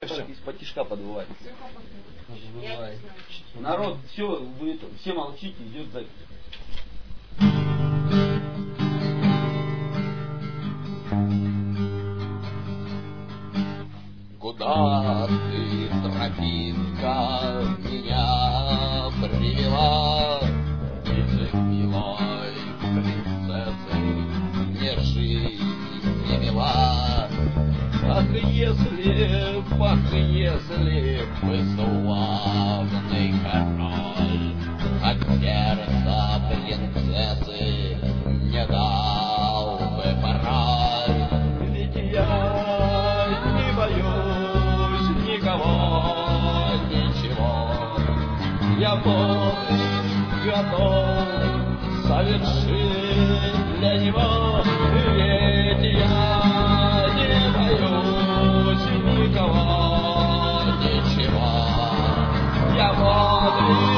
Из-под тишка подвывает. Народ, все, вы все молчите, идет запись. Куда ты, тропинка, меня привела? Из милой принцессы мне жизнь не мила. Ах, если бы славный король от сердца принцессы не дал бы пароль. Ведь я не боюсь никого, ничего. Я готов совершить для него. Ведь я не боюсь никого, ничего. Я